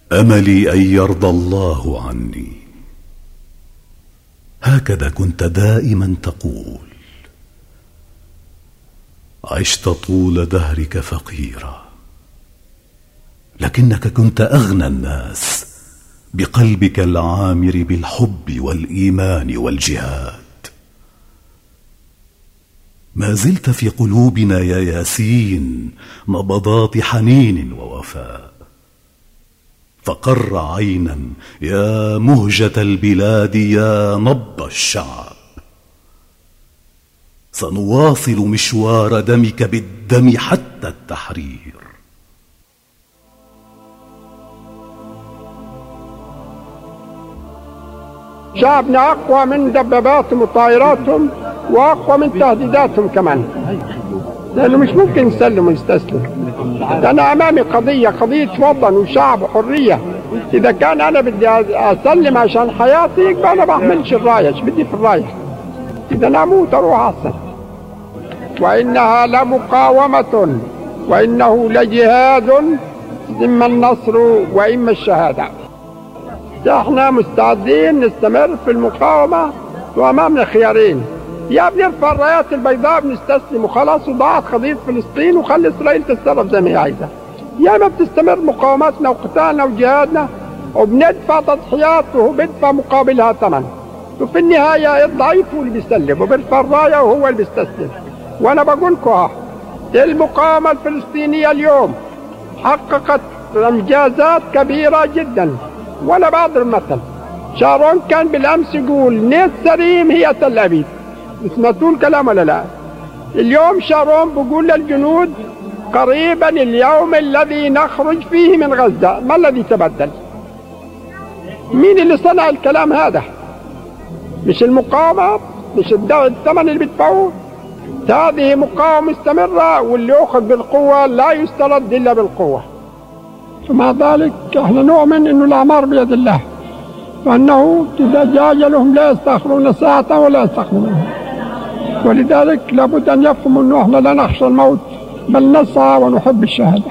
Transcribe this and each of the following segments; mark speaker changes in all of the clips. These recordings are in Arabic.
Speaker 1: أملي أن يرضى الله عني. هكذا كنت دائما تقول. عشت طول دهرك فقيرا، لكنك كنت أغنى الناس بقلبك العامر بالحب والإيمان والجهاد. ما زلت في قلوبنا يا ياسين نبضات حنين ووفاء. فقر عينا يا مهجة البلاد يا نبض الشعب. سنواصل مشوار دمك بالدم حتى التحرير.
Speaker 2: شعبنا أقوى من دباباتهم وطائراتهم وأقوى من تهديداتهم كمان، لأنه مش ممكن يسلم ويستسلم. أنا أمامي قضية وطن وشعب وحرية. إذا كان أنا بدي أسلم عشان حياتي يبقى أنا بحملش الراية. إيش بدي في الراية؟ إذا أنا أموت أروح أحسن. وإنها لمقاومة وإنه لجهاد، إما النصر وإما الشهادة. احنا مستعدين نستمر في المقاومة وأمامنا خيارين: يا بنرفع الرايات البيضاء بنستسلم وخلاص وضاعت قضية فلسطين وخلي إسرائيل تتصرف زي ما هي عايزة، يا ما بتستمر مقاومتنا وقتالنا وجهادنا وبندفع تضحيات وهو بيدفع مقابلها ثمن. وفي النهاية الضعيف هو اللي بيسلم وبيرفع الراية وهو اللي بيستسلم. وأنا بقول لكم المقاومة الفلسطينية اليوم حققت إنجازات كبيرة جدا. ولا بعض المثل شارون كان بالأمس يقول نيت سريم هي تل أبيب. سمعتوا الكلام ولا لا؟ اليوم شارون بيقول للجنود قريبا اليوم الذي نخرج فيه من غزة. ما الذي تبدل؟ مين اللي صنع الكلام هذا؟ مش المقاومة؟ مش الثمن اللي بيدفعوه؟ هذه مقاومة مستمرة، واللي يأخذ بالقوة لا يسترد إلا بالقوة. ومع ذلك احنا نؤمن انه الاعمار بيد الله، وانه اذا جاء اجلهم لا يستاخرون ساعة ولا يستقدمون. ولذلك لابد ان يفهموا انه احنا لا نخشى الموت بل نسعى ونحب الشهادة،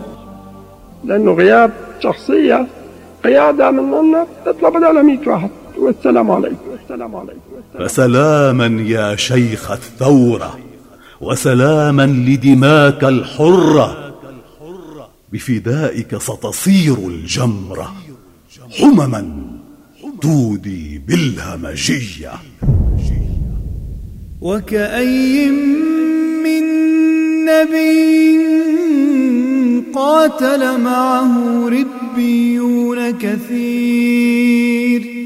Speaker 2: لانه غياب شخصية قيادة من أن تطلع بدل 100 واحد. والسلام عليكم.
Speaker 1: فسلاما يا شيخ الثورة، وسلاما لدماك الحرة. بفدائك ستصير الجمرة حمما تودي بالهمجية.
Speaker 3: وكأي من نبي قاتل معه ربيون كثير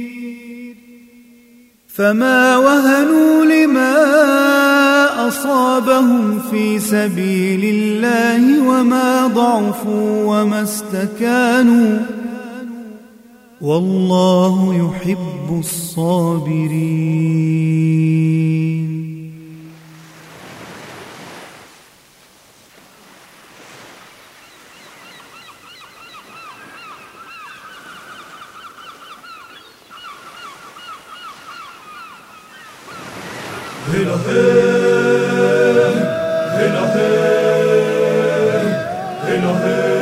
Speaker 3: فما وهنوا لما أصابهم في سبيل الله وما ضعفوا وما استكانوا والله يحب الصابرين.
Speaker 4: هلا هلا هلا هلا